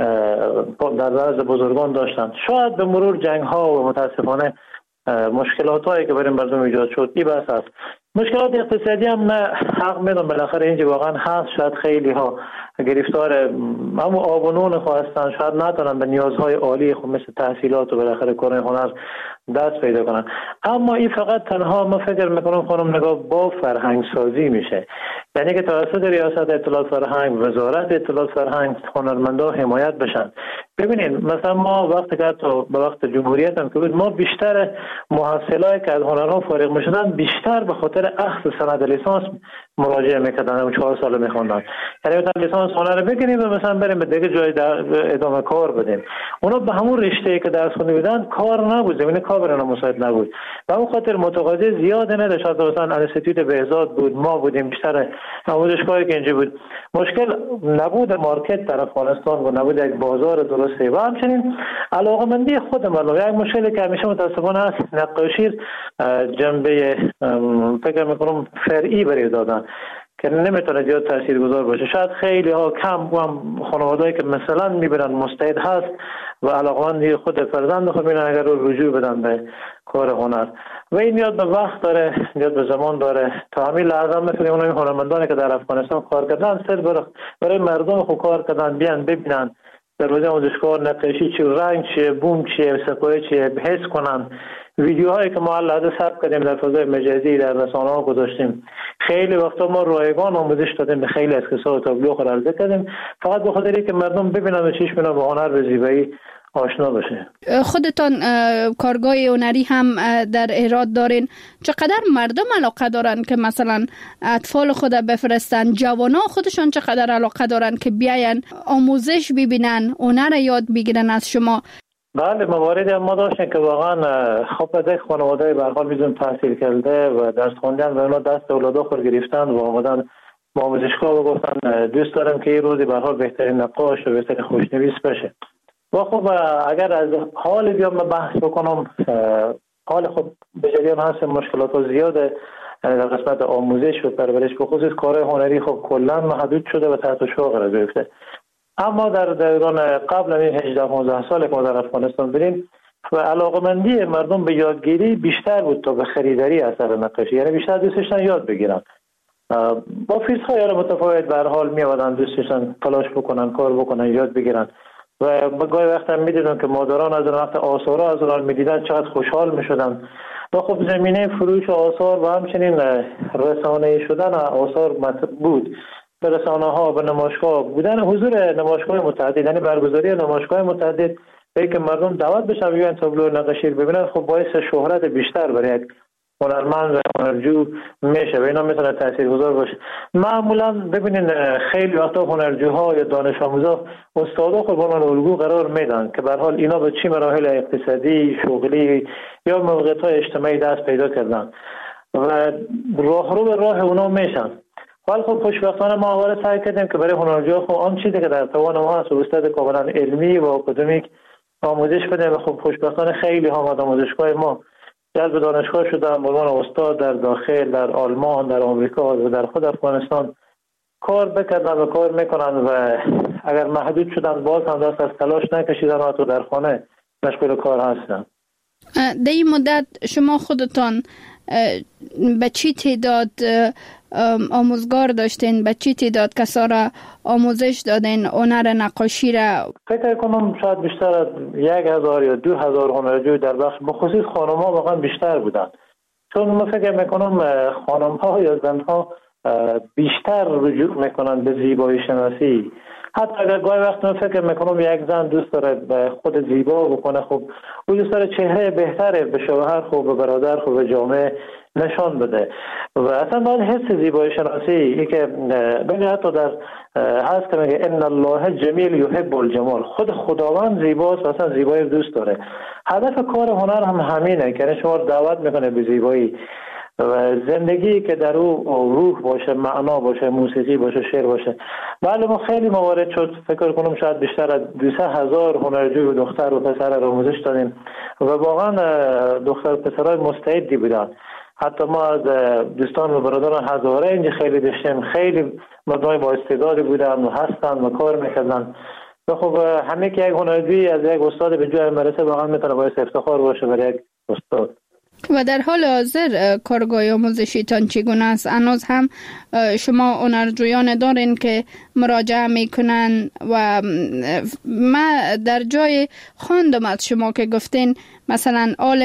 G: در نزد بزرگان داشتند. شاید به مرور جنگ ها و متاسفانه مشکلات هایی که برای مردم ایجاد شد این بس است. مشکلات اقتصادی هم نه حق میدونم بالاخره اینجا واقعا هست، شاید خیلی ها گرفتار همون آب و نون خواستن، شاید نتونن به نیازهای عالی خود مثل تحصیلات و بالاخره کار هنر دست پیدا کنن. اما این فقط تنها ما فکر میکنم خانم نگاه با فرهنگ سازی میشه، یعنی که توسط ریاست اطلاعات فرهنگ، وزارت اطلاعات فرهنگ هنرمندا حمایت بشن. ببینید مثلا ما وقتی که تو به وقت جمهوریت هم که بود، ما بیشتر محصلایی که از هنرها فارغ میشدن بیشتر به خاطر اخذ سند لیسانس مراجعه میکردن و چهار سال میخوندن، یعنی مثلا لیسانس هنر بگیریم و مثلا بریم به دیگه جای ادامه کار بدیم. اونا به همون رشته‌ای که درس خونده بودن کار نبود، زمین کار برای مساعد نبود و اون خاطر متقاضی زیاد نداشت. شاید مثلا انستیتوت بهزاد بود، ما بودیم بیشتر نمایشگاهی که اینجا بود. مشکل نبود مارکت در افغانستان و نبود یک بازار درسته و همچنین علاقه‌مندی خود مردم. یک مشکلی که همیشه متاسفانه است، نقاشی جنبه فکر میکنم فرعی برای دادن که نمیتونه زیاد تاثیرگذار باشه. شاید خیلی ها کم هم خانواده‌ای که مثلا میبرن مستعد هست و علاقمند خود فرزند خود میبینن اگر رو رجوع بدن به کار هنر و این نیاز به وقت داره، نیاز به زمان داره. تا همین لحظه مثل اون هنرمندانی که در افغانستان کار کردن صرف برای مردم خود کار کردن، بیان ببینن در روزه آموزشگاه نقاشی چی، رنگ چیه، بوم چیه، سقوی چیه، حس کنن. ویدیوهایی که ما لحظه ثبت کردیم در فضای مجازی در رسانه‌ها گذاشتیم، خیلی وقتا ما رایگان آموزش دادیم به خیلی از کسا و تابلو خود عرضه کردیم، فقط به خاطر اینکه مردم ببینن و چشم ببینن به هنر به زیبایی آشنا بشه.
C: خودتان کارگاه هنری هم در هرات دارین، چقدر مردم علاقه دارن که مثلا اطفال خود بفرستن، جوانا خودشان چقدر علاقه دارن که بیاین آموزش ببینن، هنر یاد بگیرن از شما؟
G: بله، مواردی ما داشتیم که واقعا خب از یک خانواده به هر حال می‌دون تحصیل کرده و درس خوندن و اونا دست اولادا خود گرفتن و آمدن با آموزشگاه و گفتن دوست دارم که این روزی به هر حال بهترین نقاش و بهترین خوشنویس بشه. و خب اگر از حال بیام بحث بکنم، حال خب به جریان هست مشکلات ها زیاده در قسمت آموزش و پرورش، به خصوص کار هنری خب کلا محدود شده و تحت شوق قرار گرفته. اما در دوران قبل این هجده پانزده سال که ما در افغانستان بودیم و علاقمندی مردم به یادگیری بیشتر بود تا به خریداری اثر نقاشی، یعنی بیشتر دوست داشتن یاد بگیرن. با فیزهای متفاوت به هر حال می آمدن، دوست داشتن تلاش بکنن، کار بکنن، یاد بگیرن و گاهی وقت هم می‌دیدن که مادران از وقت آثارها از اون می‌دیدن چقدر خوشحال می‌شدن. و خب زمینه فروش آثار و همچنین رسانه‌ای شدن آثار بود. به رسانه‌ها، به نمایشگاه بودن، حضور نمایشگاه متعدد، یعنی برگزاری نمایشگاه متعدد به که مردم دعوت بشن بیان تابلو نقاشی ببینن، خب باعث شهرت بیشتر برای یک هنرمند و هنرجو میشه و اینا میتونه تاثیرگذار باشه. معمولا ببینین خیلی وقتا هنرجوها یا دانش آموزا استادا خود به عنوان الگو قرار میدن که به هر حال اینا به چی مراحل اقتصادی، شغلی یا موقعیت‌های اجتماعی دست پیدا کردن و راهرو به راه اونا میشن. ولی خب خوشبختانه ما اول سعی کردیم که برای هنرجوها خب آن چیزی که در توان ما هست و استاد کاملا علمی و اکادمیک آموزش بدیم و خب خوشبختانه خیلی ها آموزشگاه ما جلب دانشگاه شدن به عنوان استاد در داخل، در آلمان، در آمریکا و در خود افغانستان کار بکردن و کار میکنن و اگر محدود شدن باز هم دست از تلاش نکشیدن و تو در خانه مشغول کار هستن.
C: در این مدت شما خودتان به چی تعداد آموزگار داشتین؟ به چی تعداد کسا را آموزش دادین هنر نقاشی را؟
G: فکر کنم شاید بیشتر از یک هزار یا دو هزار هنرجوی در بخش بخصوص خانم ها واقعا بیشتر بودن، چون من فکر میکنم خانم ها یا زن ها بیشتر رجوع میکنن به زیبایی شناسی. حتی اگر گاهی وقت من فکر میکنم یک زن دوست داره خود زیبا بکنه، خب او دوست داره چهره بهتره به شوهر خب به برادر خب به جامعه نشان بده و اصلا باید حس زیبایی شناسی ای که بگه حتی در هست که میگه ان الله جمیل یحب الجمال، خود خداوند زیباست و اصلا زیبایی دوست داره. هدف کار هنر هم همینه که شما دعوت میکنه به زیبایی و زندگی که در او روح باشه، معنا باشه، موسیقی باشه، شعر باشه. بله ما خیلی موارد شد، فکر کنم شاید بیشتر از دویست هزار هنرجوی و دختر و پسر را آموزش دادیم و واقعا دختر و پسرای مستعدی بودن. حتی ما از دوستان و برادران هزاره اینجا خیلی داشتیم، خیلی مردمای با استعدادی بودن و هستن و کار میکردن و خب همه که یک هنرجوی از یک استاد به جای مرسه واقعا میتونه باعث افتخار باشه برای یک استاد.
C: و در حال حاضر کارگاه آموزشیتان چگونه است؟ هنوز هم شما هنرجویان دارین که مراجعه میکنن و من در جای خواندم از شما که گفتین مثلا آل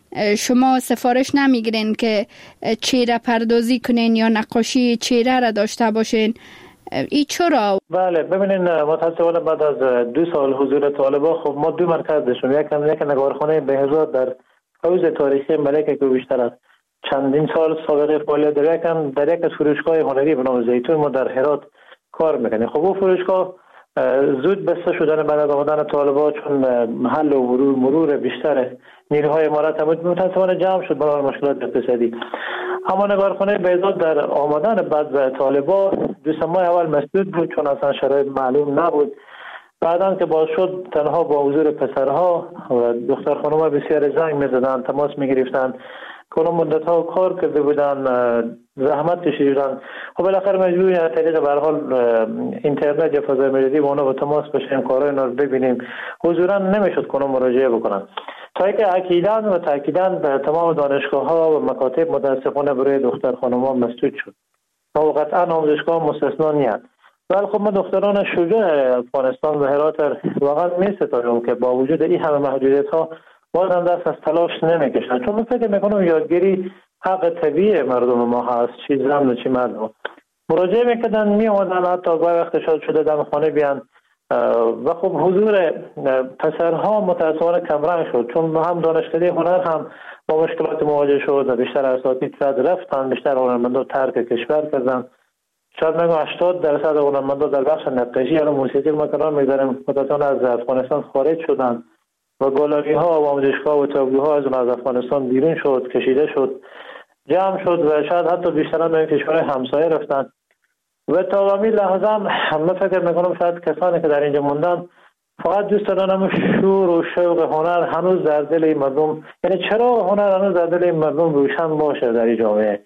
C: شما سفارش نمیگیرین که چهره پردازی کنین یا نقاشی چهره را داشته باشین، ای چرا؟
G: بله ببینین متاسفانه بعد از دو سال حضور طالبا خب ما دو مرکز داشتیم، یک یک نگارخانه بهزاد در حوزه تاریخی ملکه که بیشتر از چندین سال سابقه فعالیت داره، یکم در یک از فروشگاه هنری به نام زیتون ما در هرات کار میکنیم. خب اون فروشگاه زود بسته شدن بعد از آمدن طالبا چون محل و مرور مرور بیشتر نیروهای امارات بود متاسفانه جمع شد برای مشکلات اقتصادی. اما نگارخانه بهزاد در آمدن بعد از طالبا دو سه ماه اول مسدود بود چون اصلا شرایط معلوم نبود. بعداً که باز شد تنها با حضور پسرها و دختر خانوما بسیار زنگ می‌زدن، تماس می‌گرفتن، کلا مدت‌ها کار کرده بودن، زحمت کشیدن. خب بالاخره مجبوریم از طریق به هر حال اینترنت یا فضای مجازی با اونا با تماس بشیم، کارهای اونا رو ببینیم. حضوراً نمیشد کنه مراجعه بکنن. تا اینکه اکیداً و تاکیداً به تمام دانشگاه‌ها و مکاتب متأسفانه برای دختر خانوما مسدود شد. و قطعاً آموزشگاه مستثنا نیست. ولی خب ما دختران شجاع افغانستان و هرات واقعا می ستایم که با وجود این همه محدودیت ها باز هم دست از تلاش نمیکشن، چون من فکر میکنم یادگیری حق طبیعی مردم ما هست، چی زن و چی مرد. مراجعه میکردن می اومدن حتی با وقت شاد شده دم خانه بیان و خب حضور پسرها متاسفانه کمرنگ شد چون هم دانشکده هنر هم با مشکلات مواجه شد و بیشتر اساتید رفتن، بیشتر هنرمندا ترک کشور کردن. شاید میگم هشتاد درصد هنرمندا در بخش نقاشی یا موسیقی ما کنار می‌گذاریم متأسفانه از افغانستان خارج شدن و گالری ها و آموزشگاه و تابلوها از از افغانستان بیرون شد، کشیده شد، جمع شد و شاید حتی بیشتر به کشورهای همسایه رفتن و تا همین لحظه هم من فکر میکنم شاید کسانی که در اینجا موندن فقط دوست دارن شور و شوق هنر هنوز در دل این مردم، یعنی چرا هنر هنوز در دل این مردم روشن باشه در این جامعه.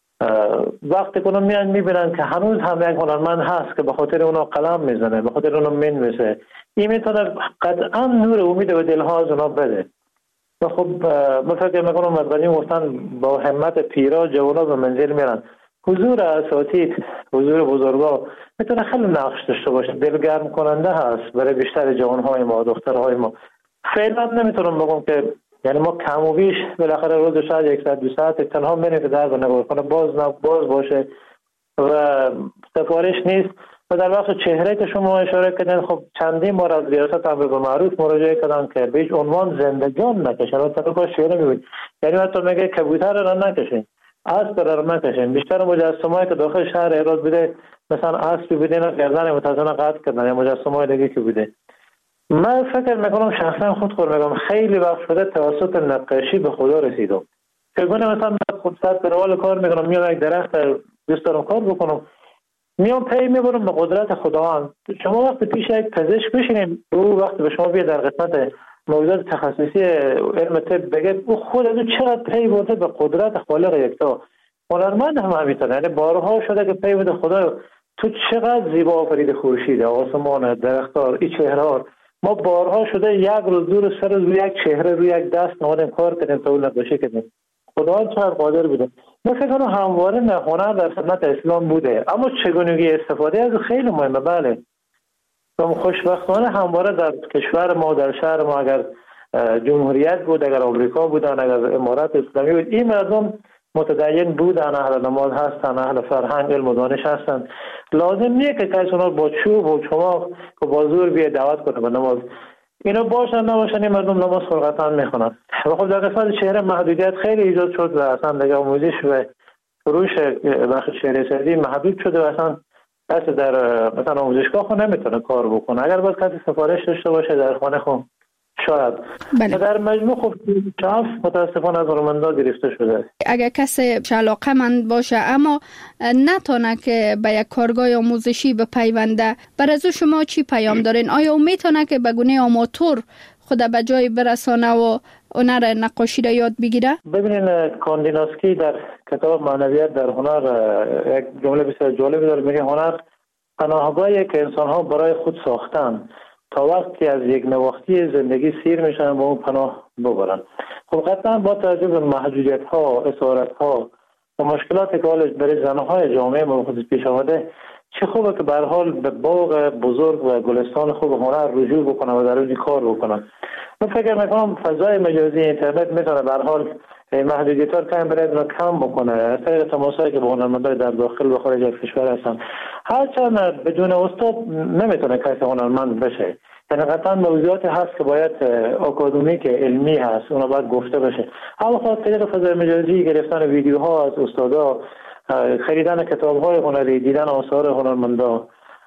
G: وقتی کنم میان میبینن که هنوز هم یک هنرمند هست که به خاطر اونا قلم میزنه، به خاطر اونا مینویسه، این میتونه قطعا نور امید و دلها از اونا بده. و خب من فکر میکنم از قدیم گفتن با همت پیرا جوانا به منزل میرن. حضور اساتید، حضور بزرگا میتونه خیلی نقش داشته باشه، دلگرم کننده هست برای بیشتر جوانهای ما، دخترهای ما. فعلا نمیتونم بگم که یعنی ما کم و بیش بالاخره روز شاید یک ساعت دو ساعت تنها میریم که در نگارخانه باز نه باز باشه و سفارش نیست. و در وقت چهره که شما اشاره کردین خب چندین بار از ریاست امر به معروف مراجعه کردن که به هیچ عنوان زندگان نکشن و طبقا شعره میگوید، یعنی حتی میگه کبوتر را نکشین، اسب را نکشین. بیشتر مجسمه‌ای که داخل شهر هرات بوده مثلا اسبی بوده نه گردن متأسفانه قطع کردن یا مجسمه‌های دیگه که بوده. من فکر میکنم شخصا خود خود میگم خیلی وقت شده توسط نقاشی به خدا رسیدم. چگونه مثلا فرصت پروال کار میکنم، میام یک درخت دوست دارم کار بکنم، میام پی میبرم به قدرت خداوند. شما وقتی پیش یک پزشک بشینید، او وقتی به شما بیاد در قسمت موضوعات تخصصی علم طب بگه، او خود از چقدر پی برده به قدرت خالق یکتا. هنرمند هم همینطور، یعنی بارها شده که پی بده خدا تو چقدر زیبا آفرید خورشید، آسمان، درختار، این چهره. ما بارها شده یک روز دو روز سر روی یک چهره روی یک دست نمودیم کار کردیم تا اون نقاشی کردیم. خدا چقدر قادر بوده. من فکر کنم همواره نه هنر در سنت اسلام بوده، اما چگونگی استفاده از خیلی مهمه. بله خوشبختانه همواره در کشور ما، در شهر ما، اگر جمهوریت بود، اگر آمریکا بودن، اگر امارات اسلامی بود، این مردم متدین بودن، اهل نماز هستن، اهل فرهنگ علم و دانش هستن. لازم نیه که کسی اونا با چوب و چماق و با زور بیه دعوت کنه به نماز. اینا باشن نباشن این مردم نماز فرقتن میخونن. و خب در قسمت شهر محدودیت خیلی ایجاد شد و اصلا دیگه آموزش و فروش بخش شهر سازی محدود شده و اصلا کسی در مثلا آموزشگاه خود نمیتونه کار بکنه. اگر باید کسی سفارش داشته باشه در خانه خود شاید. بله. در مجموع خب شاف متاسفانه از هنرمندا گرفته شده.
C: اگر کسی علاقه‌مند باشه اما نتونه که به یک کارگاه آموزشی بپیونده، برای از شما چی پیام دارین؟ آیا میتونه که به گونه آماتور خود به جای برسانه و هنر نقاشی را یاد بگیره؟
G: ببینین کاندیناسکی در کتاب معنویت در هنر یک جمله بسیار جالب داره، میگه هنر پناهگاهی که انسان‌ها برای خود ساختن تا وقتی از یک نواختی زندگی سیر میشن با اون پناه ببرن. خب قطعا با توجه به محدودیت‌ها، اسارت‌ها و مشکلاتی که حال برای زن‌های جامعه ما خودش پیش آمده، چه خوبه که به هر حال به باغ بزرگ و گلستان خوب هنر رجوع بکنن و در اون کار بکنن. من فکر میکنم فضای مجازی اینترنت میتونه به هر حال محدودیت‌ها رو کم برای اینا کم بکنه، از طریق تماسایی که با هنرمندان در داخل و خارج از کشور هستن. هرچند بدون استاد نمیتونه کسی هنرمند بشه. یعنی قطعا موضوعاتی هست که باید اکادمیک علمی هست، اونا باید گفته بشه. اما خاص طریق فضای مجازی گرفتن ویدیوها از استادا، خریدن کتاب‌های هنری، دیدن آثار هنرمندان،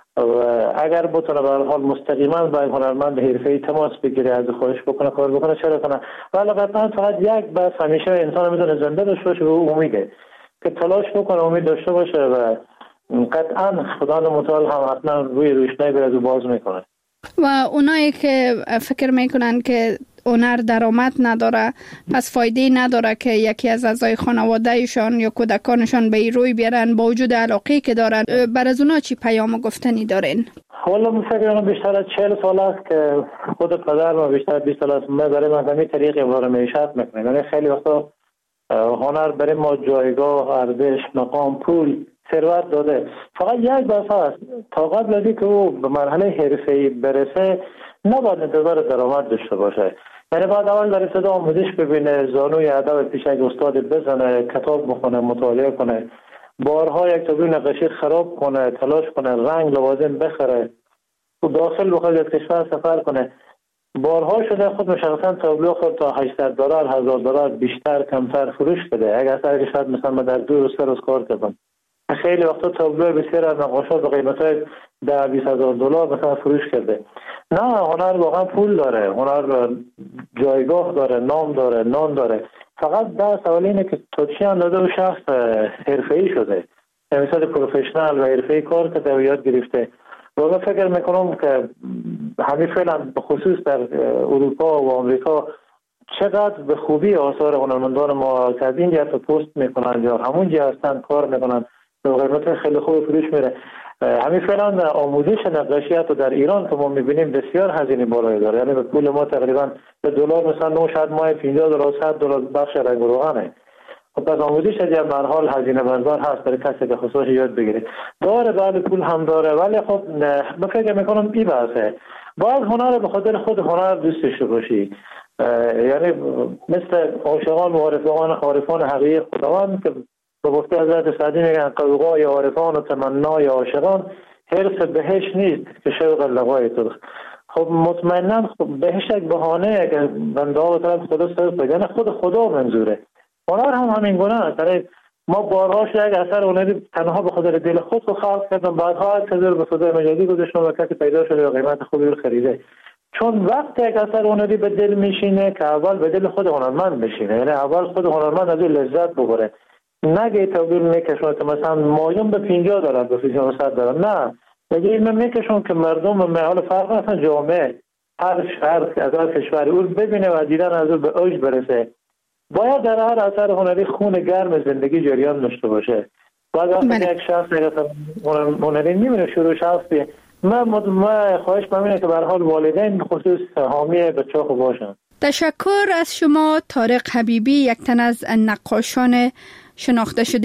G: اگر بتونه به هر حال مستقیما با هنرمند حرفه‌ای تماس بگیره، از خواهش بکنه کار بکنه، چرا کنه. ولی قطعا فقط یک بس همیشه انسان میتونه زنده داشته باشه و امیده که تلاش بکنه، امید داشته باشه و قطعا خدا متعال هم حتما روی روشنایی بر از باز میکنه.
C: و اونایی که فکر میکنن که هنر درآمد نداره، پس فایده نداره که یکی از اعضای خانوادهشان یا کودکانشان به این روی بیارن با وجود علاقه‌ای که دارن، بر از اونا چی پیام گفتنی دارین؟
G: والا من فکر کنم بیشتر از چهل سال است که خود پدر و بیشتر بیست سال است من برای من همین طریق امرار معیشت میکنم. یعنی خیلی وقتا هنر برای ما جایگاه، ارزش، مقام، پول، ثروت داده. فقط یک بحث هست، تا قبل از اینکه او به مرحله حرفه‌ای برسه نباید انتظار درآمد داشته باشه. یعنی بعد اول در ابتدا آموزش ببینه، زانوی ادب پیش یک استاد بزنه، کتاب بخونه، مطالعه کنه، بارها یک تابلو نقاشی خراب کنه، تلاش کنه، رنگ لوازم بخره و داخل بخواد از کشور سفر کنه. بارها شده خود مشخصا تابلو خود تا هشتصد دلار، هزار دلار بیشتر کمتر فروش بده. اگر سر کشور مثلا من در دو روز سه روز کار کردم، خیلی وقتا تابلو بسیار از نقاشات به قیمت‌های ده بیست هزار دلار مثلا فروش کرده. نه، هنر واقعا پول داره، هنر جایگاه داره، نام داره، نام داره. فقط ده سوال اینه که تا چی اندازه و شخص حرفه‌ای شده، مثلا پروفشنال و حرفه‌ای کار کرده و یاد گرفته. و من فکر میکنم که همین فعلا به خصوص در اروپا و آمریکا چقدر به خوبی آثار هنرمندان ما که از این جهت پست میکنن یا همون جهت هستن کار میکنن به قیمت خیلی خوب فروش میره. همین فعلا آموزش نقاشی حتی در ایران که ما میبینیم بسیار هزینه بالایی داره. یعنی به پول ما تقریبا به دلار مثلا نه شاید ماه پانزده دلار صد دلار بخش رنگ و روغنه. خب پس آموزش از یه مرحله هزینه بردار هست برای کسی که خصوص یاد بگیره. داره بعد پول هم داره، ولی خب من فکر میکنم این بحثه. باید هنر به خاطر خود هنر دوست داشته باشی. یعنی مثل عاشقان و عارفان عارفان حقیقی خداوند که به گفته حضرت سعدی میگن قوقای عارفان و تمنای عاشقان حرص بهش نیست که شوق لقای تو. خب مطمئنا خب بهش یک بهانه که بنده ها به طرف خدا صرف بگن، خود خدا منظوره. هنر هم همین گونه است. ما بارها یک اثر هنری تنها به خاطر دل خود رو خلق کردم، بعدها از هزار به فضای مجازی گذاشتم و کسی پیدا شده و قیمت خوبی رو خریده. چون وقتی یک اثر هنری به دل میشینه که اول به دل خود هنرمند بشینه، یعنی اول خود هنرمند از این لذت ببره. نگه تبدیل میکشون که مثلا مایم به پینجا دارن به فیزیون صد دارن. نه نگه این میکشون که مردم محال فرق اصلا جامعه هر شهر از هر کشوری اون ببینه و دیدن از اون به اوج برسه. باید در هر اثر هنری خون گرم زندگی جریان داشته باشه. بعد وقتی یک شخص نگه هنری میبینه شروع شخصی من ما خواهش ممنونه که به هر حال والدین خصوص حامی بچه ها باشن.
C: تشکر از شما طارق حبیبی، یک تن از نقاشان شناخته شده